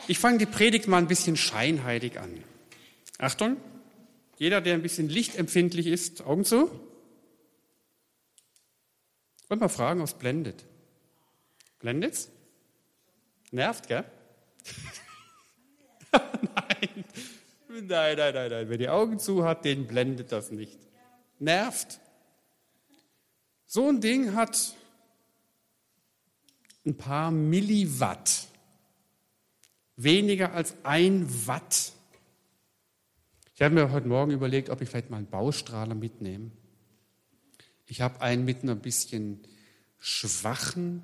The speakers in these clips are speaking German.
Ich fange die Predigt mal ein bisschen scheinheilig an. Achtung, jeder, der ein bisschen lichtempfindlich ist, Augen zu. Und mal fragen, ob es blendet. Blendet's? Nervt, gell? Nein. Wer die Augen zu hat, den blendet das nicht. Nervt. So ein Ding hat ein paar Milliwatt. Weniger als 1 Watt. Ich habe mir heute Morgen überlegt, ob ich vielleicht mal einen Baustrahler mitnehme. Ich habe einen mit einem bisschen schwachen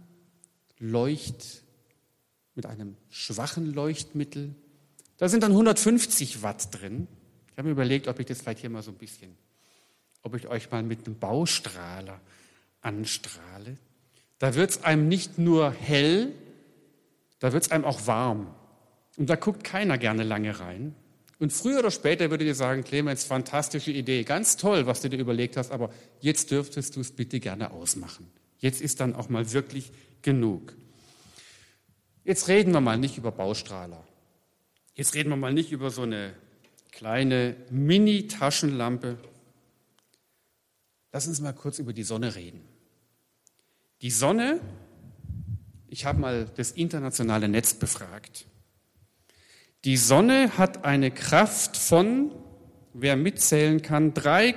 mit einem schwachen Leuchtmittel. Da sind dann 150 Watt drin. Ich habe mir überlegt, ob ich das vielleicht hier mal so ein bisschen, ob ich euch mal mit einem Baustrahler anstrahle. Da wird es einem nicht nur hell, da wird es einem auch warm. Und da guckt keiner gerne lange rein. Und früher oder später würdet ihr sagen, Clemens, fantastische Idee, ganz toll, was du dir überlegt hast, aber jetzt dürftest du es bitte gerne ausmachen. Jetzt ist dann auch mal wirklich genug. Jetzt reden wir mal nicht über Baustrahler. Jetzt reden wir mal nicht über so eine kleine Mini-Taschenlampe. Lass uns mal kurz über die Sonne reden. Die Sonne, ich habe mal das internationale Netz befragt. Die Sonne hat eine Kraft von, wer mitzählen kann,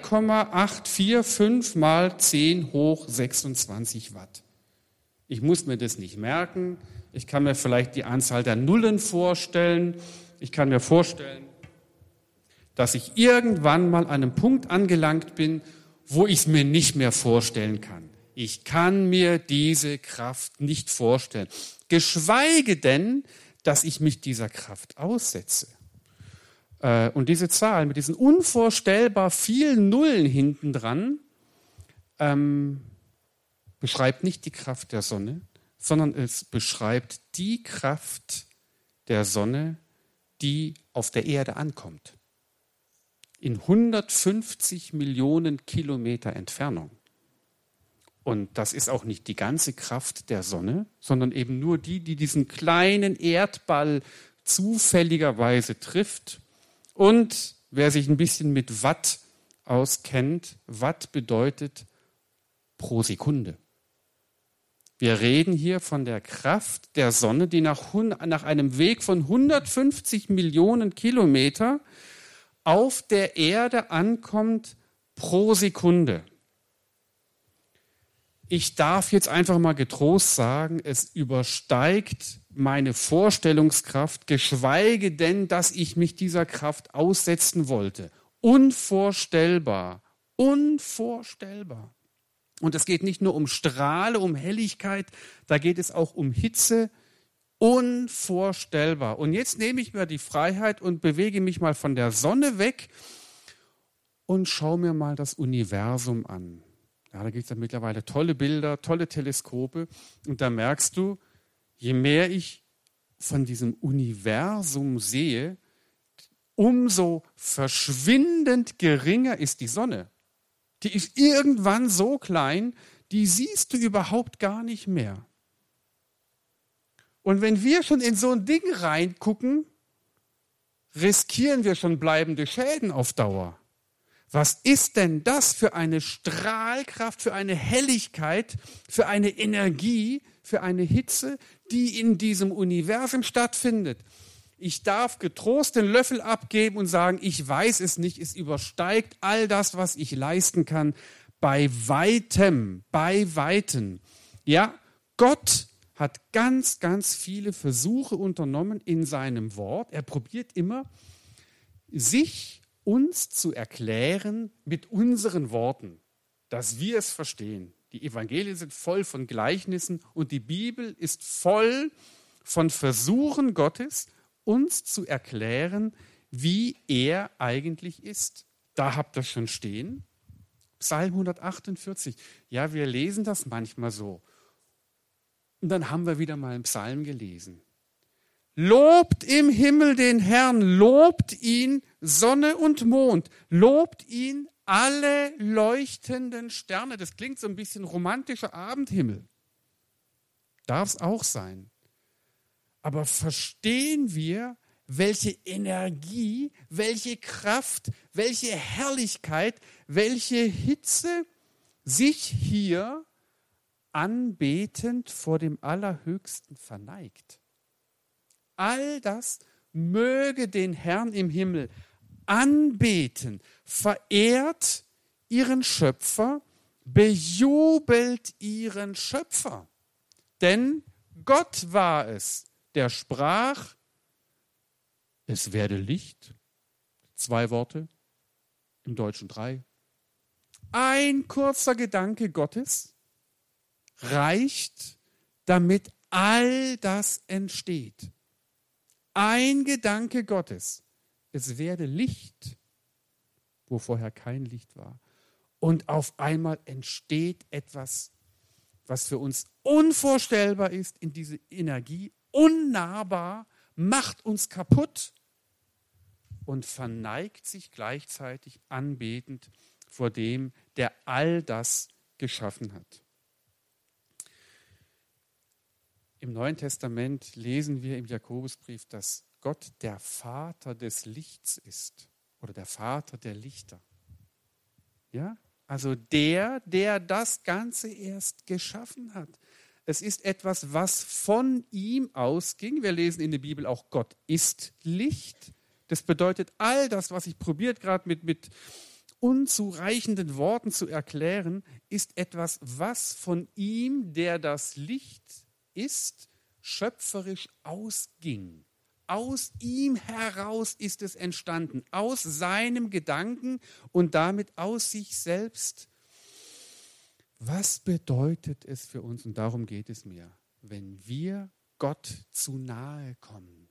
3,845 mal 10 hoch 26 Watt. Ich muss mir das nicht merken. Ich kann mir vielleicht die Anzahl der Nullen vorstellen. Ich kann mir vorstellen, dass ich irgendwann mal an einem Punkt angelangt bin, wo ich es mir nicht mehr vorstellen kann. Ich kann mir diese Kraft nicht vorstellen. Geschweige denn, dass ich mich dieser Kraft aussetze. Und diese Zahl mit diesen unvorstellbar vielen Nullen hinten dran beschreibt nicht die Kraft der Sonne, sondern es beschreibt die Kraft der Sonne, die auf der Erde ankommt. In 150 Millionen Kilometer Entfernung. Und das ist auch nicht die ganze Kraft der Sonne, sondern eben nur die diesen kleinen Erdball zufälligerweise trifft. Und wer sich ein bisschen mit Watt auskennt, Watt bedeutet pro Sekunde. Wir reden hier von der Kraft der Sonne, die nach einem Weg von 150 Millionen Kilometer auf der Erde ankommt pro Sekunde. Ich darf jetzt einfach mal getrost sagen, es übersteigt meine Vorstellungskraft, geschweige denn, dass ich mich dieser Kraft aussetzen wollte. Unvorstellbar, unvorstellbar. Und es geht nicht nur um Strahle, um Helligkeit, da geht es auch um Hitze. Unvorstellbar. Und jetzt nehme ich mir die Freiheit und bewege mich mal von der Sonne weg und schaue mir mal das Universum an. Ja, da gibt es ja mittlerweile tolle Bilder, tolle Teleskope. Und da merkst du, je mehr ich von diesem Universum sehe, umso verschwindend geringer ist die Sonne. Die ist irgendwann so klein, die siehst du überhaupt gar nicht mehr. Und wenn wir schon in so ein Ding reingucken, riskieren wir schon bleibende Schäden auf Dauer. Was ist denn das für eine Strahlkraft, für eine Helligkeit, für eine Energie, für eine Hitze, die in diesem Universum stattfindet? Ich darf getrost den Löffel abgeben und sagen, ich weiß es nicht, es übersteigt all das, was ich leisten kann, bei Weitem. Ja, Gott hat ganz, ganz viele Versuche unternommen in seinem Wort. Er probiert immer, uns zu erklären mit unseren Worten, dass wir es verstehen. Die Evangelien sind voll von Gleichnissen und die Bibel ist voll von Versuchen Gottes, uns zu erklären, wie er eigentlich ist. Da habt ihr schon stehen. Psalm 148. Ja, wir lesen das manchmal so. Und dann haben wir wieder mal einen Psalm gelesen. Lobt im Himmel den Herrn, lobt ihn Sonne und Mond, lobt ihn alle leuchtenden Sterne. Das klingt so ein bisschen romantischer Abendhimmel. Darf es auch sein. Aber verstehen wir, welche Energie, welche Kraft, welche Herrlichkeit, welche Hitze sich hier anbetend vor dem Allerhöchsten verneigt? All das möge den Herrn im Himmel anbeten, verehrt ihren Schöpfer, bejubelt ihren Schöpfer. Denn Gott war es, der sprach, es werde Licht. 2 Worte, im Deutschen 3. Ein kurzer Gedanke Gottes reicht, damit all das entsteht. Ein Gedanke Gottes, es werde Licht, wo vorher kein Licht war. Und auf einmal entsteht etwas, was für uns unvorstellbar ist, in diese Energie, unnahbar, macht uns kaputt und verneigt sich gleichzeitig anbetend vor dem, der all das geschaffen hat. Im Neuen Testament lesen wir im Jakobusbrief, dass Gott der Vater des Lichts ist oder der Vater der Lichter. Ja? Also der das Ganze erst geschaffen hat. Es ist etwas, was von ihm ausging. Wir lesen in der Bibel auch, Gott ist Licht. Das bedeutet, all das, was ich probiert gerade mit unzureichenden Worten zu erklären, ist etwas, was von ihm, der das Licht ist, schöpferisch ausging. Aus ihm heraus ist es entstanden, aus seinem Gedanken und damit aus sich selbst. Was bedeutet es für uns, und darum geht es mir, wenn wir Gott zu nahe kommen?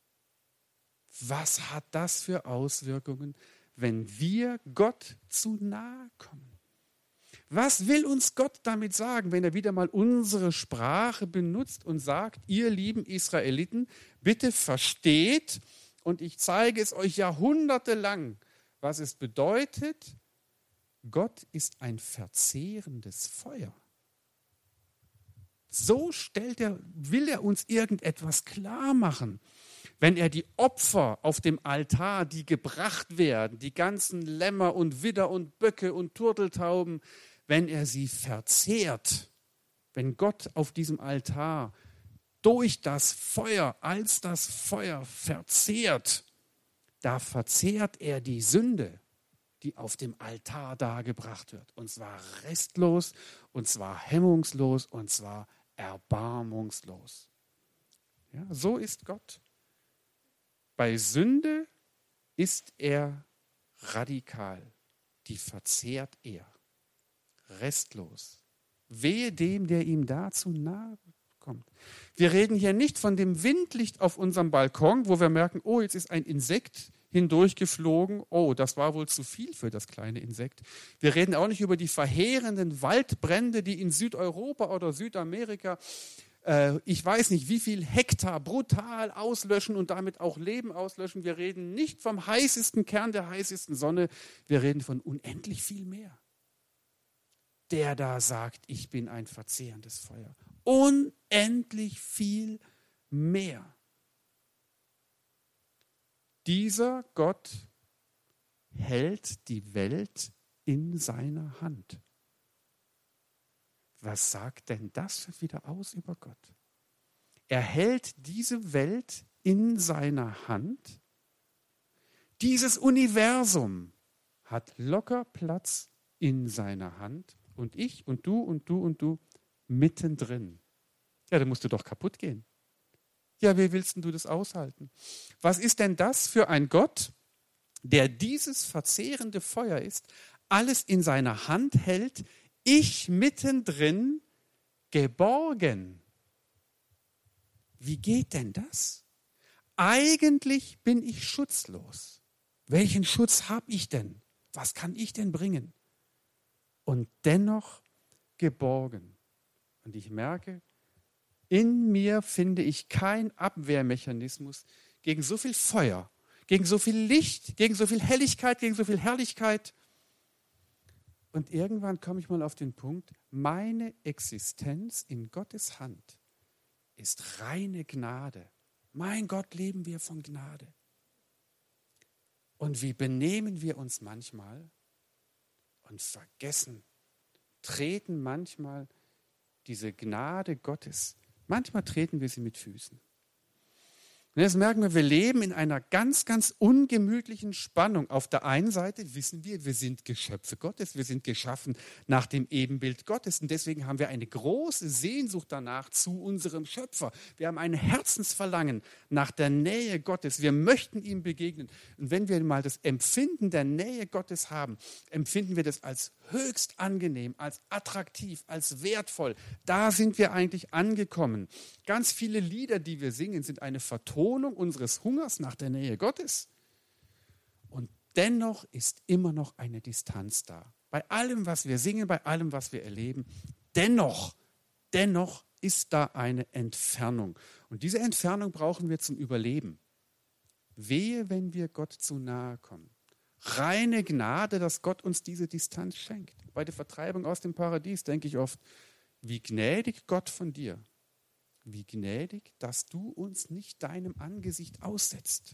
Was hat das für Auswirkungen, wenn wir Gott zu nahe kommen? Was will uns Gott damit sagen, wenn er wieder mal unsere Sprache benutzt und sagt, ihr lieben Israeliten, bitte versteht, und ich zeige es euch jahrhundertelang, was es bedeutet, Gott ist ein verzehrendes Feuer. So will er uns irgendetwas klar machen. Wenn er die Opfer auf dem Altar, die gebracht werden, die ganzen Lämmer und Widder und Böcke und Turteltauben, wenn er sie verzehrt, wenn Gott auf diesem Altar durch das Feuer, als das Feuer verzehrt, da verzehrt er die Sünde, die auf dem Altar dargebracht wird. Und zwar restlos, und zwar hemmungslos, und zwar erbarmungslos. Ja, so ist Gott. Bei Sünde ist er radikal. Die verzehrt er. Restlos. Wehe dem, der ihm dazu nahe kommt. Wir reden hier nicht von dem Windlicht auf unserem Balkon, wo wir merken, oh, jetzt ist ein Insekt hindurchgeflogen. Oh, das war wohl zu viel für das kleine Insekt. Wir reden auch nicht über die verheerenden Waldbrände, die in Südeuropa oder Südamerika, ich weiß nicht, wie viel Hektar brutal auslöschen und damit auch Leben auslöschen. Wir reden nicht vom heißesten Kern der heißesten Sonne. Wir reden von unendlich viel mehr. Der da sagt, ich bin ein verzehrendes Feuer. Unendlich viel mehr. Dieser Gott hält die Welt in seiner Hand. Was sagt denn das wieder aus über Gott? Er hält diese Welt in seiner Hand. Dieses Universum hat locker Platz in seiner Hand. Und ich und du und du und du mittendrin. Ja, dann musst du doch kaputt gehen. Ja, wie willst du das aushalten? Was ist denn das für ein Gott, der dieses verzehrende Feuer ist, alles in seiner Hand hält, ich mittendrin geborgen? Wie geht denn das? Eigentlich bin ich schutzlos. Welchen Schutz habe ich denn? Was kann ich denn bringen? Und dennoch geborgen. Und ich merke, in mir finde ich keinen Abwehrmechanismus gegen so viel Feuer, gegen so viel Licht, gegen so viel Helligkeit, gegen so viel Herrlichkeit. Und irgendwann komme ich mal auf den Punkt, meine Existenz in Gottes Hand ist reine Gnade. Mein Gott, leben wir von Gnade. Und wie benehmen wir uns manchmal und vergessen, treten manchmal diese Gnade Gottes, manchmal treten wir sie mit Füßen. Und jetzt merken wir leben in einer ganz, ganz ungemütlichen Spannung. Auf der einen Seite wissen wir sind Geschöpfe Gottes, wir sind geschaffen nach dem Ebenbild Gottes. Und deswegen haben wir eine große Sehnsucht danach zu unserem Schöpfer. Wir haben ein Herzensverlangen nach der Nähe Gottes. Wir möchten ihm begegnen. Und wenn wir mal das Empfinden der Nähe Gottes haben, empfinden wir das als höchst angenehm, als attraktiv, als wertvoll. Da sind wir eigentlich angekommen. Ganz viele Lieder, die wir singen, sind eine Vertonung unseres Hungers nach der Nähe Gottes. Und dennoch ist immer noch eine Distanz da. Bei allem, was wir singen, bei allem, was wir erleben, dennoch ist da eine Entfernung. Und diese Entfernung brauchen wir zum Überleben. Wehe, wenn wir Gott zu nahe kommen. Reine Gnade, dass Gott uns diese Distanz schenkt. Bei der Vertreibung aus dem Paradies denke ich oft, wie gnädig Gott von dir. Wie gnädig, dass du uns nicht deinem Angesicht aussetzt.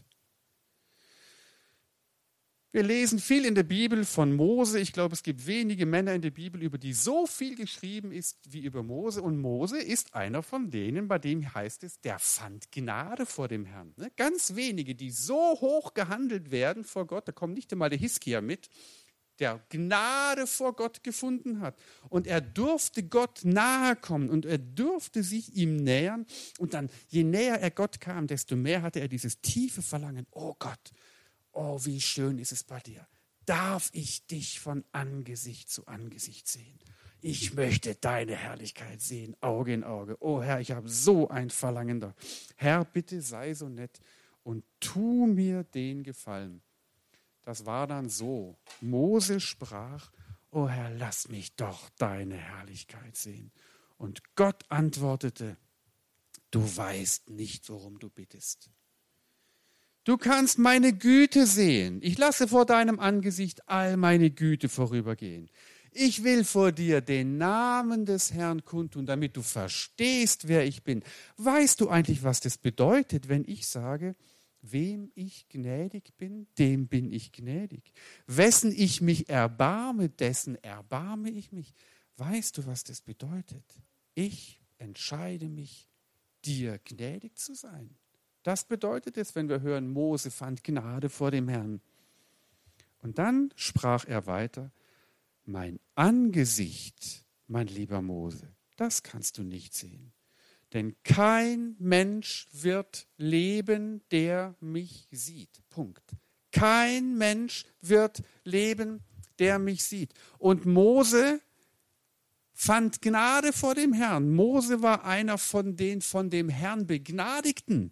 Wir lesen viel in der Bibel von Mose. Ich glaube, es gibt wenige Männer in der Bibel, über die so viel geschrieben ist wie über Mose. Und Mose ist einer von denen, bei dem heißt es, der fand Gnade vor dem Herrn. Ganz wenige, die so hoch gehandelt werden vor Gott, da kommt nicht einmal der Hiskia mit, der Gnade vor Gott gefunden hat. Und er durfte Gott nahe kommen und er durfte sich ihm nähern. Und dann, je näher er Gott kam, desto mehr hatte er dieses tiefe Verlangen. Oh Gott, oh, wie schön ist es bei dir. Darf ich dich von Angesicht zu Angesicht sehen? Ich möchte deine Herrlichkeit sehen, Auge in Auge. Oh Herr, ich habe so ein Verlangen da. Herr, bitte sei so nett und tu mir den Gefallen. Das war dann so. Mose sprach, o Herr, lass mich doch deine Herrlichkeit sehen. Und Gott antwortete, du weißt nicht, worum du bittest. Du kannst meine Güte sehen. Ich lasse vor deinem Angesicht all meine Güte vorübergehen. Ich will vor dir den Namen des Herrn kundtun, damit du verstehst, wer ich bin. Weißt du eigentlich, was das bedeutet, wenn ich sage, wem ich gnädig bin, dem bin ich gnädig. Wessen ich mich erbarme, dessen erbarme ich mich. Weißt du, was das bedeutet? Ich entscheide mich, dir gnädig zu sein. Das bedeutet es, wenn wir hören, Mose fand Gnade vor dem Herrn. Und dann sprach er weiter, mein Angesicht, mein lieber Mose, das kannst du nicht sehen. Denn kein Mensch wird leben, der mich sieht. Punkt. Kein Mensch wird leben, der mich sieht. Und Mose fand Gnade vor dem Herrn. Mose war einer von den von dem Herrn Begnadigten.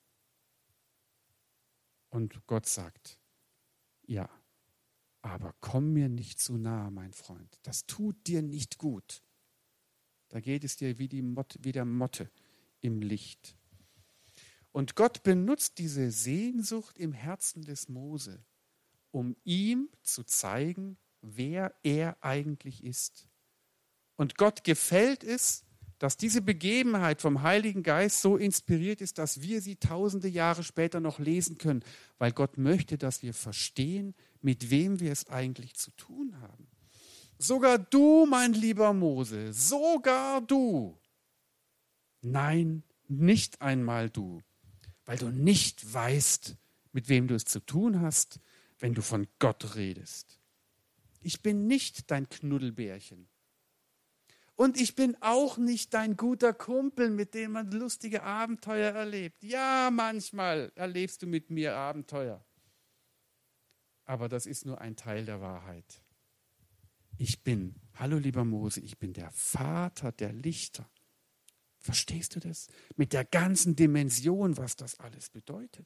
Und Gott sagt, ja, aber komm mir nicht zu nahe, mein Freund. Das tut dir nicht gut. Da geht es dir wie der Motte im Licht. Und Gott benutzt diese Sehnsucht im Herzen des Mose, um ihm zu zeigen, wer er eigentlich ist. Und Gott gefällt es, dass diese Begebenheit vom Heiligen Geist so inspiriert ist, dass wir sie tausende Jahre später noch lesen können, weil Gott möchte, dass wir verstehen, mit wem wir es eigentlich zu tun haben. Sogar du, mein lieber Mose, sogar du. Nein, nicht einmal du, weil du nicht weißt, mit wem du es zu tun hast, wenn du von Gott redest. Ich bin nicht dein Knuddelbärchen. Und ich bin auch nicht dein guter Kumpel, mit dem man lustige Abenteuer erlebt. Ja, manchmal erlebst du mit mir Abenteuer. Aber das ist nur ein Teil der Wahrheit. Ich bin, hallo lieber Mose, ich bin der Vater der Lichter. Verstehst du das? Mit der ganzen Dimension, was das alles bedeutet.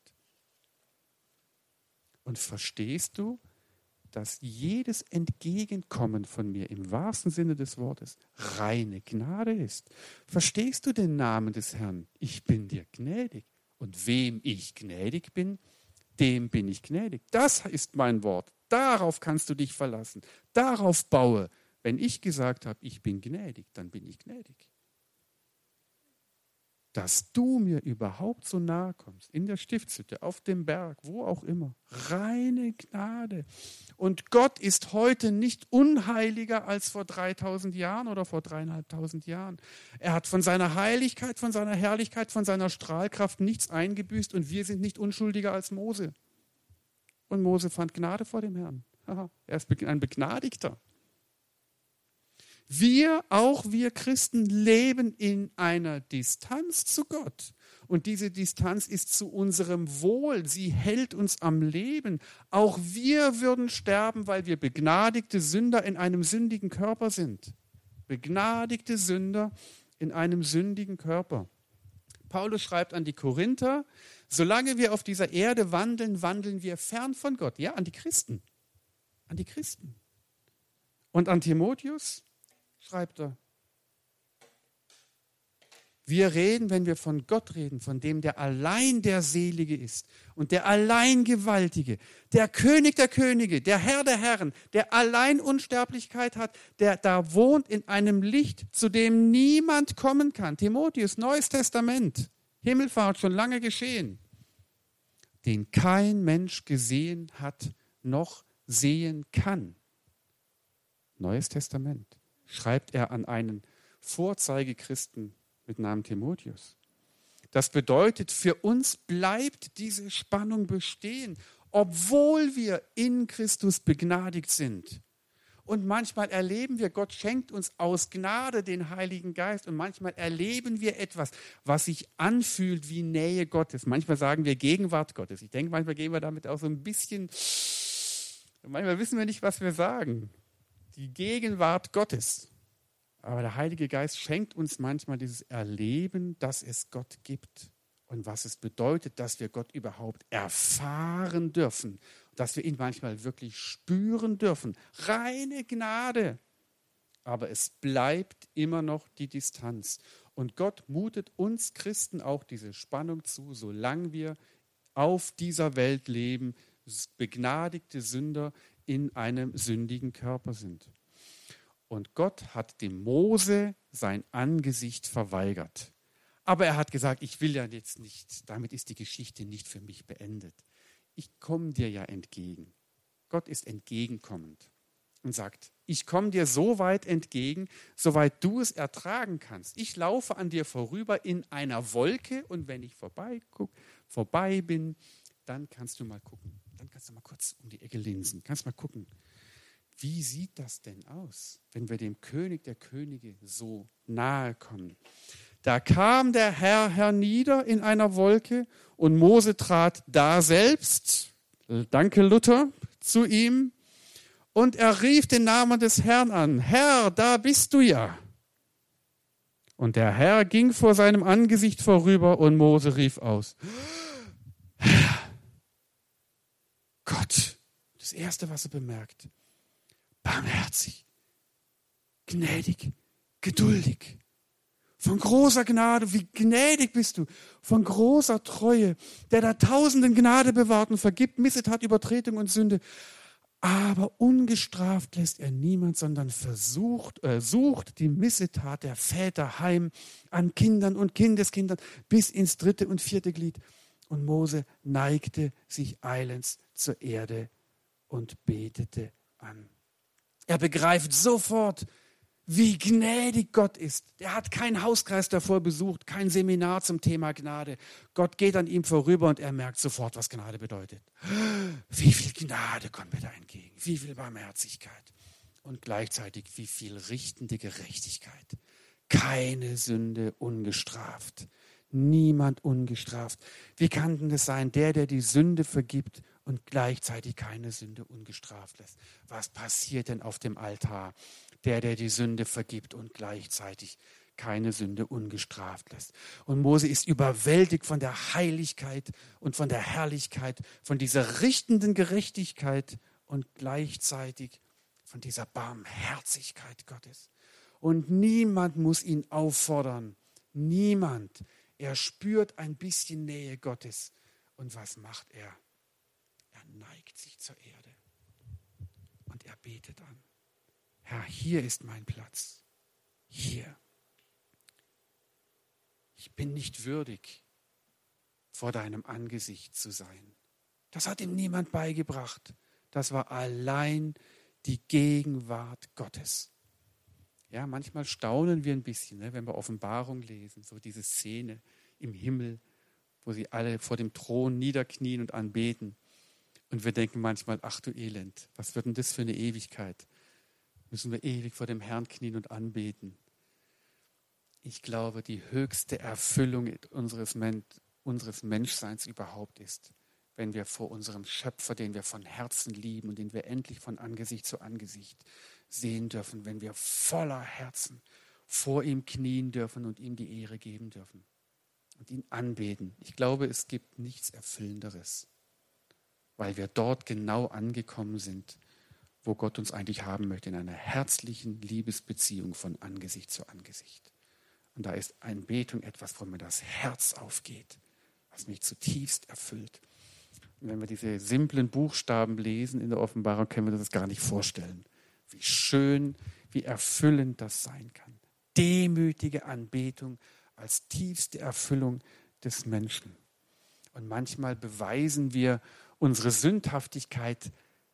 Und verstehst du, dass jedes Entgegenkommen von mir im wahrsten Sinne des Wortes reine Gnade ist? Verstehst du den Namen des Herrn? Ich bin dir gnädig. Und wem ich gnädig bin, dem bin ich gnädig. Das ist mein Wort. Darauf kannst du dich verlassen. Darauf baue. Wenn ich gesagt habe, ich bin gnädig, dann bin ich gnädig. dass du mir überhaupt so nahe kommst, in der Stiftshütte, auf dem Berg, wo auch immer. Reine Gnade. Und Gott ist heute nicht unheiliger als vor 3000 Jahren oder vor 3500 Jahren. Er hat von seiner Heiligkeit, von seiner Herrlichkeit, von seiner Strahlkraft nichts eingebüßt und wir sind nicht unschuldiger als Mose. Und Mose fand Gnade vor dem Herrn. Aha, er ist ein Begnadigter. Auch wir Christen leben in einer Distanz zu Gott. Und diese Distanz ist zu unserem Wohl. Sie hält uns am Leben. Auch wir würden sterben, weil wir begnadigte Sünder in einem sündigen Körper sind. Begnadigte Sünder in einem sündigen Körper. Paulus schreibt an die Korinther, solange wir auf dieser Erde wandeln, wandeln wir fern von Gott. Ja, an die Christen. An die Christen. Und an Timotheus schreibt er, wir reden, wenn wir von Gott reden, von dem, der allein der Selige ist und der allein Gewaltige, der König der Könige, der Herr der Herren, der allein Unsterblichkeit hat, der da wohnt in einem Licht, zu dem niemand kommen kann. Timotheus, Neues Testament, Himmelfahrt, schon lange geschehen, den kein Mensch gesehen hat, noch sehen kann. Neues Testament. Schreibt er an einen Vorzeigechristen mit Namen Timotheus. Das bedeutet, für uns bleibt diese Spannung bestehen, obwohl wir in Christus begnadigt sind. Und manchmal erleben wir, Gott schenkt uns aus Gnade den Heiligen Geist und manchmal erleben wir etwas, was sich anfühlt wie Nähe Gottes. Manchmal sagen wir Gegenwart Gottes. Ich denke, manchmal gehen wir damit auch so ein bisschen, manchmal wissen wir nicht, was wir sagen. Die Gegenwart Gottes. Aber der Heilige Geist schenkt uns manchmal dieses Erleben, dass es Gott gibt und was es bedeutet, dass wir Gott überhaupt erfahren dürfen, dass wir ihn manchmal wirklich spüren dürfen. Reine Gnade. Aber es bleibt immer noch die Distanz. Und Gott mutet uns Christen auch diese Spannung zu, solange wir auf dieser Welt leben, begnadigte Sünder in einem sündigen Körper sind. Und Gott hat dem Mose sein Angesicht verweigert. Aber er hat gesagt, ich will ja jetzt nicht, damit ist die Geschichte nicht für mich beendet. Ich komme dir ja entgegen. Gott ist entgegenkommend und sagt, ich komme dir so weit entgegen, soweit du es ertragen kannst. Ich laufe an dir vorüber in einer Wolke und wenn ich vorbei bin, dann kannst du mal gucken. Dann kannst du mal kurz um die Ecke linsen. Kannst mal gucken, wie sieht das denn aus, wenn wir dem König der Könige so nahe kommen? Da kam der Herr hernieder in einer Wolke und Mose trat da selbst, danke Luther, zu ihm und er rief den Namen des Herrn an. Herr, da bist du ja. Und der Herr ging vor seinem Angesicht vorüber und Mose rief aus. Herr, Gott, das Erste, was er bemerkt, barmherzig, gnädig, geduldig, von großer Gnade, wie gnädig bist du, von großer Treue, der da Tausenden Gnade bewahrt und vergibt Missetat, Übertretung und Sünde. Aber ungestraft lässt er niemand, sondern sucht die Missetat der Väter heim an Kindern und Kindeskindern bis ins 3. und 4. Glied. Und Mose neigte sich eilends zur Erde und betete an. Er begreift sofort, wie gnädig Gott ist. Er hat keinen Hauskreis davor besucht, kein Seminar zum Thema Gnade. Gott geht an ihm vorüber und er merkt sofort, was Gnade bedeutet. Wie viel Gnade kommt mir da entgegen, wie viel Barmherzigkeit und gleichzeitig wie viel richtende Gerechtigkeit. Keine Sünde ungestraft, niemand ungestraft. Wie kann denn das sein, der die Sünde vergibt und gleichzeitig keine Sünde ungestraft lässt? Was passiert denn auf dem Altar? Der die Sünde vergibt und gleichzeitig keine Sünde ungestraft lässt. Und Mose ist überwältigt von der Heiligkeit und von der Herrlichkeit, von dieser richtenden Gerechtigkeit und gleichzeitig von dieser Barmherzigkeit Gottes. Und niemand muss ihn auffordern. Niemand. Er spürt ein bisschen Nähe Gottes. Und was macht er? Er neigt sich zur Erde und er betet an. Herr, hier ist mein Platz. Hier. ich bin nicht würdig, vor deinem Angesicht zu sein. Das hat ihm niemand beigebracht. Das war allein die Gegenwart Gottes. Ja, manchmal staunen wir ein bisschen, ne, wenn wir Offenbarung lesen, so diese Szene im Himmel, wo sie alle vor dem Thron niederknien und anbeten. Und wir denken manchmal, ach du Elend, was wird denn das für eine Ewigkeit? Müssen wir ewig vor dem Herrn knien und anbeten? Ich glaube, die höchste Erfüllung unseres Menschseins überhaupt ist, wenn wir vor unserem Schöpfer, den wir von Herzen lieben und den wir endlich von Angesicht zu Angesicht sehen dürfen, wenn wir voller Herzen vor ihm knien dürfen und ihm die Ehre geben dürfen und ihn anbeten. Ich glaube, es gibt nichts Erfüllenderes, weil wir dort genau angekommen sind, wo Gott uns eigentlich haben möchte, in einer herzlichen Liebesbeziehung von Angesicht zu Angesicht. Und da ist Anbetung etwas, wo mir das Herz aufgeht, was mich zutiefst erfüllt. Und wenn wir diese simplen Buchstaben lesen in der Offenbarung, können wir uns das gar nicht vorstellen. Wie schön, wie erfüllend das sein kann. Demütige Anbetung als tiefste Erfüllung des Menschen. Und manchmal beweisen wir unsere Sündhaftigkeit,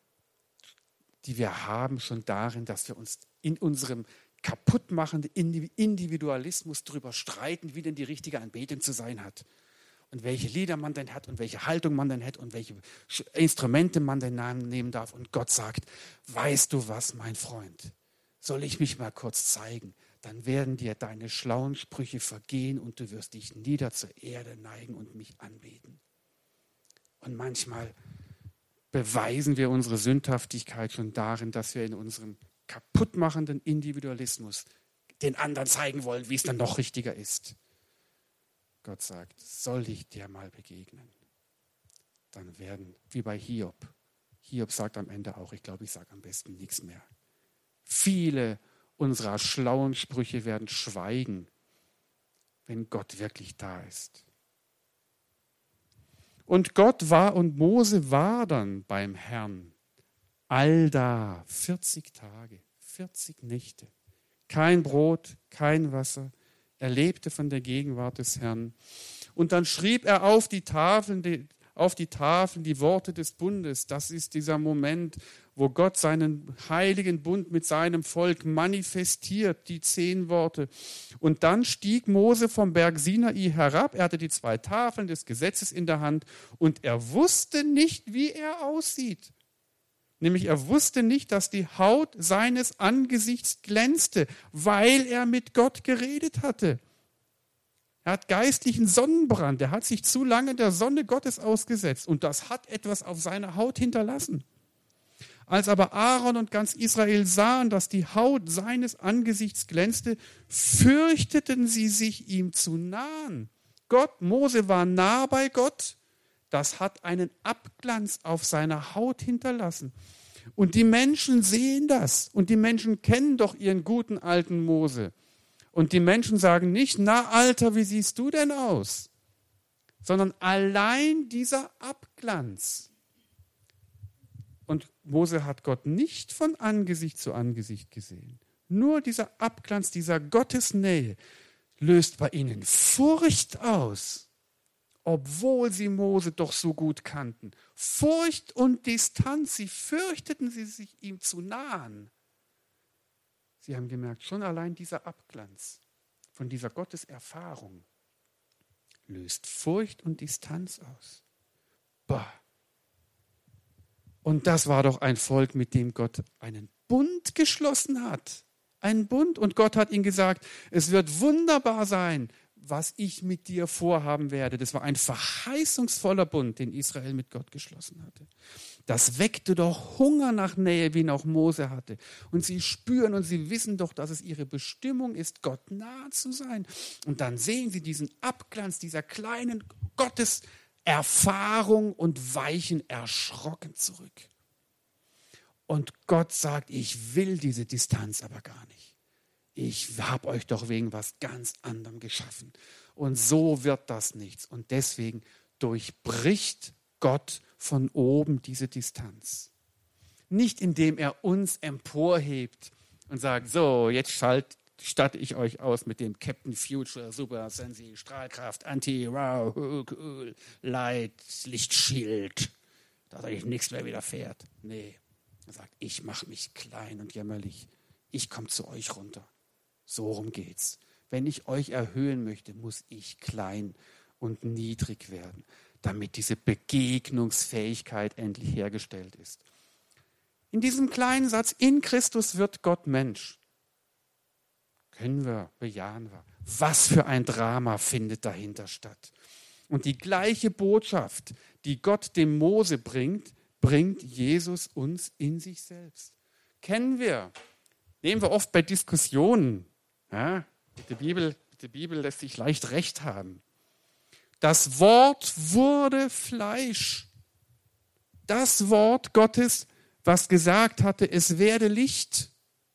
die wir haben, schon darin, dass wir uns in unserem kaputtmachenden Individualismus darüber streiten, wie denn die richtige Anbetung zu sein hat. Und welche Lieder man denn hat und welche Haltung man denn hat und welche Instrumente man denn nehmen darf. Und Gott sagt, weißt du was, mein Freund, soll ich mich mal kurz zeigen? Dann werden dir deine schlauen Sprüche vergehen und du wirst dich nieder zur Erde neigen und mich anbeten. Und manchmal beweisen wir unsere Sündhaftigkeit schon darin, dass wir in unserem kaputtmachenden Individualismus den anderen zeigen wollen, wie es dann noch richtiger ist. Gott sagt, soll ich dir mal begegnen? Dann werden, wie bei Hiob. Hiob sagt am Ende auch, ich glaube, ich sage am besten nichts mehr. Viele unserer schlauen Sprüche werden schweigen, wenn Gott wirklich da ist. Und Gott war und Mose war dann beim Herrn. Allda 40 Tage, 40 Nächte. Kein Brot, kein Wasser. Er lebte von der Gegenwart des Herrn. Und dann schrieb er auf die Tafeln die Worte des Bundes. Das ist dieser Moment, wo Gott seinen heiligen Bund mit seinem Volk manifestiert, die 10 Worte. Und dann stieg Mose vom Berg Sinai herab. Er hatte die 2 Tafeln des Gesetzes in der Hand und er wusste nicht, wie er aussieht. Nämlich er wusste nicht, dass die Haut seines Angesichts glänzte, weil er mit Gott geredet hatte. Er hat geistlichen Sonnenbrand, er hat sich zu lange der Sonne Gottes ausgesetzt und das hat etwas auf seiner Haut hinterlassen. Als aber Aaron und ganz Israel sahen, dass die Haut seines Angesichts glänzte, fürchteten sie sich, ihm zu nahen. Mose war nah bei Gott. Das hat einen Abglanz auf seiner Haut hinterlassen. Und die Menschen sehen das. Und die Menschen kennen doch ihren guten alten Mose. Und die Menschen sagen nicht, na Alter, wie siehst du denn aus? Sondern allein dieser Abglanz. Und Mose hat Gott nicht von Angesicht zu Angesicht gesehen. Nur dieser Abglanz, dieser Gottesnähe löst bei ihnen Furcht aus. Obwohl sie Mose doch so gut kannten. Furcht und Distanz, sie fürchteten sich ihm zu nahen. Sie haben gemerkt, schon allein dieser Abglanz von dieser Gotteserfahrung löst Furcht und Distanz aus. Bah. Und das war doch ein Volk, mit dem Gott einen Bund geschlossen hat. Einen Bund. Und Gott hat ihnen gesagt, es wird wunderbar sein, was ich mit dir vorhaben werde. Das war ein verheißungsvoller Bund, den Israel mit Gott geschlossen hatte. Das weckte doch Hunger nach Nähe, wie ihn auch Mose hatte. Und sie spüren und sie wissen doch, dass es ihre Bestimmung ist, Gott nahe zu sein. Und dann sehen sie diesen Abglanz dieser kleinen Gotteserfahrung und weichen erschrocken zurück. Und Gott sagt, ich will diese Distanz aber gar nicht. Ich habe euch doch wegen was ganz anderem geschaffen. Und so wird das nichts. Und deswegen durchbricht Gott von oben diese Distanz. Nicht indem er uns emporhebt und sagt, so, jetzt statte ich euch aus mit dem Captain Future Super Sensi Strahlkraft Anti-Wow Light Lichtschild, dass euch nichts mehr widerfährt. Nee, er sagt, ich mache mich klein und jämmerlich. Ich komme zu euch runter. So rum geht's. Wenn ich euch erhöhen möchte, muss ich klein und niedrig werden, damit diese Begegnungsfähigkeit endlich hergestellt ist. In diesem kleinen Satz, in Christus wird Gott Mensch, können wir, bejahen wir. Was für ein Drama findet dahinter statt. Und die gleiche Botschaft, die Gott dem Mose bringt, bringt Jesus uns in sich selbst. Kennen wir, nehmen wir oft bei Diskussionen. Ja, mit der Bibel lässt sich leicht recht haben. Das Wort wurde Fleisch. Das Wort Gottes, was gesagt hatte, es werde Licht.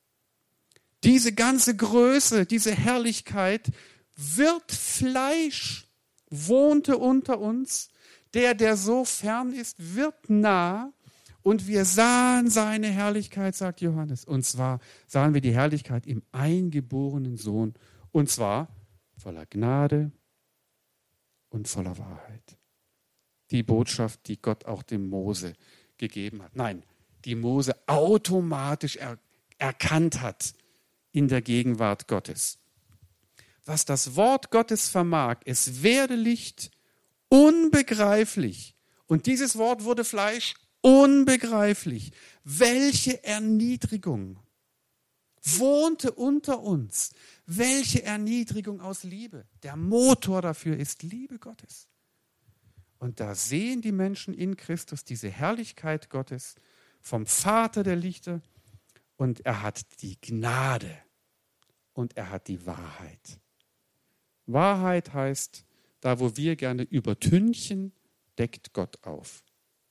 Diese ganze Größe, diese Herrlichkeit wird Fleisch, wohnte unter uns. Der so fern ist, wird nah. Und wir sahen seine Herrlichkeit, sagt Johannes. Und zwar sahen wir die Herrlichkeit im eingeborenen Sohn. Und zwar voller Gnade und voller Wahrheit. Die Botschaft, die Gott auch dem Mose gegeben hat. Nein, die Mose automatisch erkannt hat in der Gegenwart Gottes. Was das Wort Gottes vermag, es werde Licht, unbegreiflich. Und dieses Wort wurde Fleisch, unbegreiflich. Welche Erniedrigung wohnte unter uns. Welche Erniedrigung aus Liebe. Der Motor dafür ist Liebe Gottes. Und da sehen die Menschen in Christus diese Herrlichkeit Gottes vom Vater der Lichter. Und er hat die Gnade und er hat die Wahrheit. Wahrheit heißt, da wo wir gerne übertünchen, deckt Gott auf.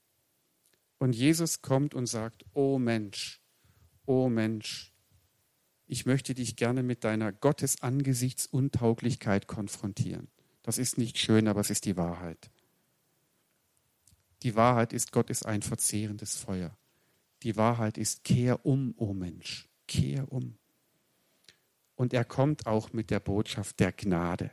Und Jesus kommt und sagt, oh Mensch, ich möchte dich gerne mit deiner Gottesangesichtsuntauglichkeit konfrontieren. Das ist nicht schön, aber es ist die Wahrheit. Die Wahrheit ist, Gott ist ein verzehrendes Feuer. Die Wahrheit ist, kehr um, o Mensch, kehr um. Und er kommt auch mit der Botschaft der Gnade.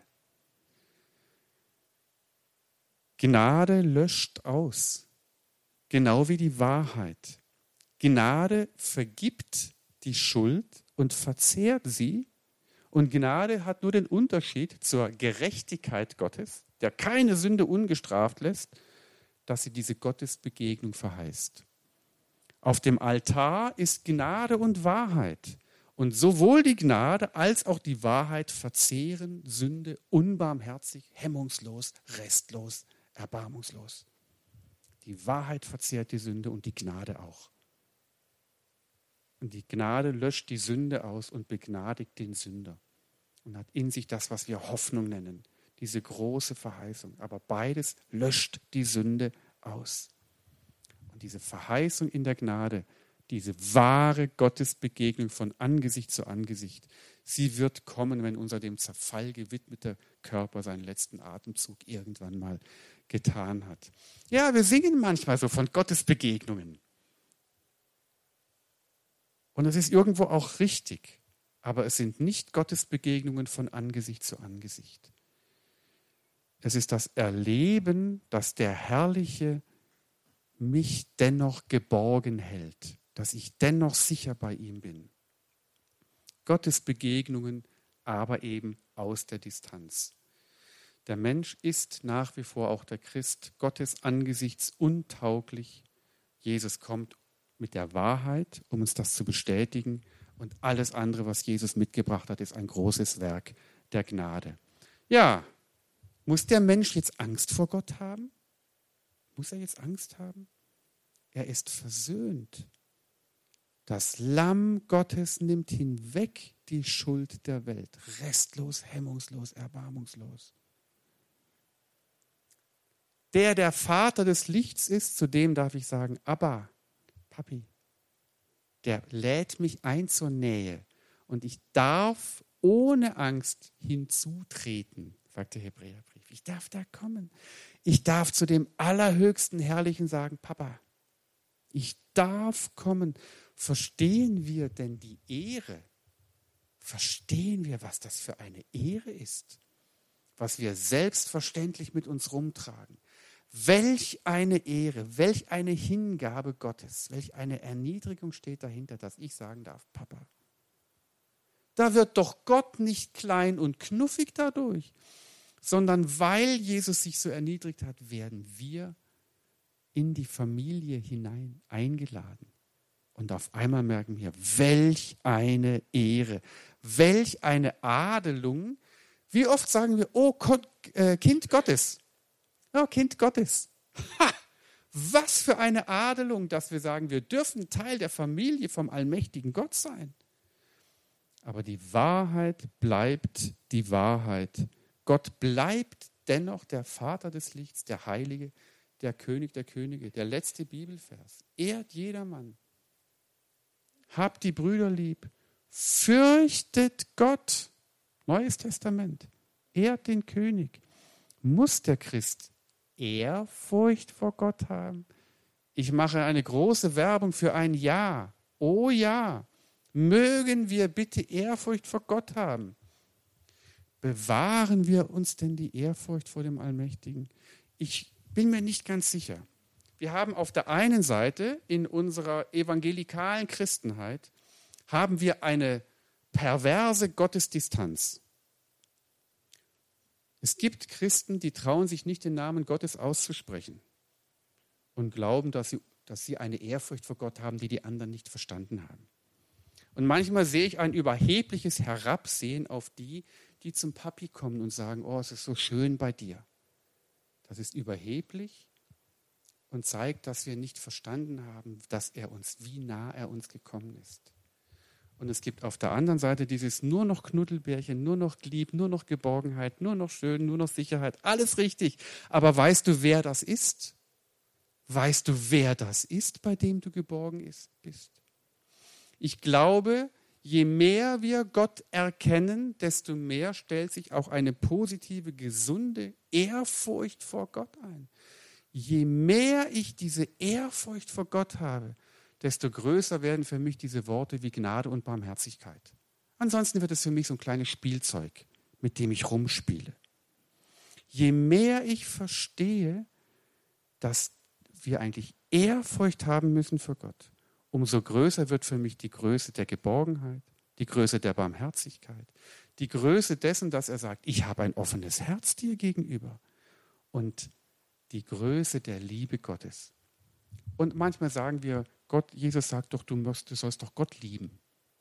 Gnade löscht aus, genau wie die Wahrheit. Gnade vergibt die Schuld und verzehrt sie. Und Gnade hat nur den Unterschied zur Gerechtigkeit Gottes, der keine Sünde ungestraft lässt, dass sie diese Gottesbegegnung verheißt. Auf dem Altar ist Gnade und Wahrheit. Und sowohl die Gnade als auch die Wahrheit verzehren Sünde unbarmherzig, hemmungslos, restlos, erbarmungslos. Die Wahrheit verzehrt die Sünde und die Gnade auch. Und die Gnade löscht die Sünde aus und begnadigt den Sünder. Und hat in sich das, was wir Hoffnung nennen, diese große Verheißung. Aber beides löscht die Sünde aus. Und diese Verheißung in der Gnade, diese wahre Gottesbegegnung von Angesicht zu Angesicht, sie wird kommen, wenn unser dem Zerfall gewidmeter Körper seinen letzten Atemzug irgendwann mal getan hat. Ja, wir singen manchmal so von Gottesbegegnungen. Und es ist irgendwo auch richtig, aber es sind nicht Gottesbegegnungen von Angesicht zu Angesicht. Es ist das Erleben, dass der Herrliche mich dennoch geborgen hält, dass ich dennoch sicher bei ihm bin. Gottes Begegnungen, aber eben aus der Distanz. Der Mensch ist nach wie vor, auch der Christ, Gottes angesichts untauglich. Jesus kommt mit der Wahrheit, um uns das zu bestätigen. Und alles andere, was Jesus mitgebracht hat, ist ein großes Werk der Gnade. Ja, muss der Mensch jetzt Angst vor Gott haben? Muss er jetzt Angst haben? Er ist versöhnt. Das Lamm Gottes nimmt hinweg die Schuld der Welt. Restlos, hemmungslos, erbarmungslos. Der Vater des Lichts ist, zu dem darf ich sagen, Abba, Papi. Der lädt mich ein zur Nähe. Und ich darf ohne Angst hinzutreten, sagt der Hebräerbrief. Ich darf da kommen. Ich darf zu dem Allerhöchsten Herrlichen sagen, Papa, ich darf kommen. Verstehen wir denn die Ehre Verstehen wir, was das für eine Ehre ist, was wir selbstverständlich mit uns rumtragen. Welch eine Ehre, welch eine Hingabe Gottes, welch eine Erniedrigung steht dahinter, dass ich sagen darf, Papa. Da wird doch Gott nicht klein und knuffig dadurch, sondern weil Jesus sich so erniedrigt hat, werden wir in die Familie hinein eingeladen. Und auf einmal merken wir, welch eine Ehre, welch eine Adelung. Wie oft sagen wir, oh Kind Gottes. Oh, Kind Gottes. Ha! Was für eine Adelung, dass wir sagen, wir dürfen Teil der Familie vom allmächtigen Gott sein. Aber die Wahrheit bleibt die Wahrheit. Gott bleibt dennoch der Vater des Lichts, der Heilige, der König der Könige, der letzte Bibelvers. Ehrt jedermann. Habt die Brüder lieb. Fürchtet Gott. Neues Testament. Ehrt den König. Muss der Christ Ehrfurcht vor Gott haben? Ich mache eine große Werbung für ein Ja. Oh ja. Mögen wir bitte Ehrfurcht vor Gott haben. Bewahren wir uns denn die Ehrfurcht vor dem Allmächtigen? Ich bin mir nicht ganz sicher. Wir haben auf der einen Seite in unserer evangelikalen Christenheit haben wir eine perverse Gottesdistanz. Es gibt Christen, die trauen sich nicht, den Namen Gottes auszusprechen und glauben, dass sie eine Ehrfurcht vor Gott haben, die die anderen nicht verstanden haben. Und manchmal sehe ich ein überhebliches Herabsehen auf die, die zum Papi kommen und sagen, oh, es ist so schön bei dir. Das ist überheblich und zeigt, dass wir nicht verstanden haben, wie nah er uns gekommen ist. Und es gibt auf der anderen Seite dieses nur noch Knuddelbärchen, nur noch Lieb, nur noch Geborgenheit, nur noch schön, nur noch Sicherheit, alles richtig. Aber weißt du, wer das ist? Weißt du, wer das ist, bei dem du geborgen bist? Ich glaube, je mehr wir Gott erkennen, desto mehr stellt sich auch eine positive, gesunde Ehrfurcht vor Gott ein. Je mehr ich diese Ehrfurcht vor Gott habe, desto größer werden für mich diese Worte wie Gnade und Barmherzigkeit. Ansonsten wird es für mich so ein kleines Spielzeug, mit dem ich rumspiele. Je mehr ich verstehe, dass wir eigentlich Ehrfurcht haben müssen für Gott, umso größer wird für mich die Größe der Geborgenheit, die Größe der Barmherzigkeit, die Größe dessen, dass er sagt, ich habe ein offenes Herz dir gegenüber und die Größe der Liebe Gottes. Und manchmal sagen wir, Jesus sagt doch, du sollst doch Gott lieben.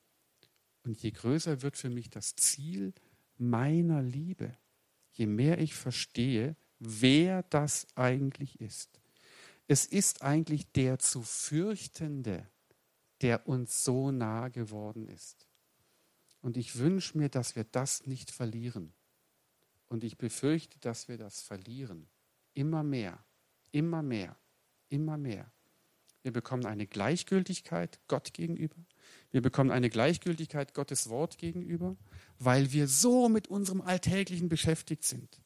Und je größer wird für mich das Ziel meiner Liebe, je mehr ich verstehe, wer das eigentlich ist. Es ist eigentlich der zu Fürchtende, der uns so nah geworden ist. Und ich wünsche mir, dass wir das nicht verlieren. Und ich befürchte, dass wir das verlieren. Immer mehr, immer mehr, immer mehr. Wir bekommen eine Gleichgültigkeit Gott gegenüber. Wir bekommen eine Gleichgültigkeit Gottes Wort gegenüber, weil wir so mit unserem Alltäglichen beschäftigt sind.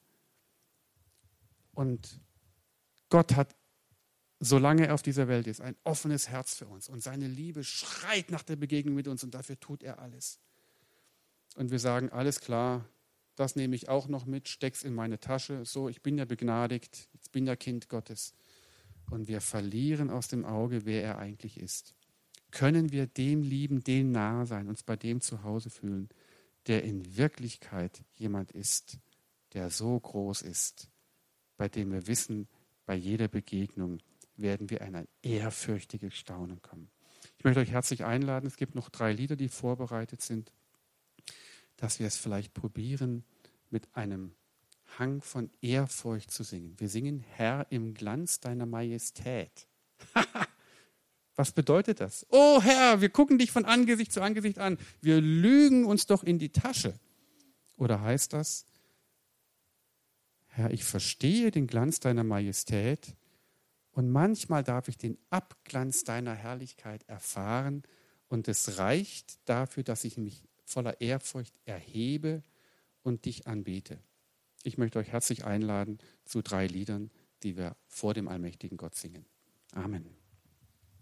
Und Gott hat, solange er auf dieser Welt ist, ein offenes Herz für uns. Und seine Liebe schreit nach der Begegnung mit uns und dafür tut er alles. Und wir sagen, alles klar, das nehme ich auch noch mit, steck's in meine Tasche. So, ich bin ja begnadigt, ich bin ja Kind Gottes. Und wir verlieren aus dem Auge, wer er eigentlich ist. Können wir dem lieben, dem nahe sein, uns bei dem zu Hause fühlen, der in Wirklichkeit jemand ist, der so groß ist, bei dem wir wissen, bei jeder Begegnung werden wir in ein ehrfürchtiges Staunen kommen. Ich möchte euch herzlich einladen, es gibt noch 3 Lieder, die vorbereitet sind, dass wir es vielleicht probieren, mit einem Hang von Ehrfurcht zu singen. Wir singen, Herr, im Glanz deiner Majestät. Was bedeutet das? Oh Herr, wir gucken dich von Angesicht zu Angesicht an. Wir lügen uns doch in die Tasche. Oder heißt das, Herr, ich verstehe den Glanz deiner Majestät und manchmal darf ich den Abglanz deiner Herrlichkeit erfahren und es reicht dafür, dass ich mich voller Ehrfurcht erhebe und dich anbete. Ich möchte euch herzlich einladen zu 3 Liedern, die wir vor dem allmächtigen Gott singen. Amen.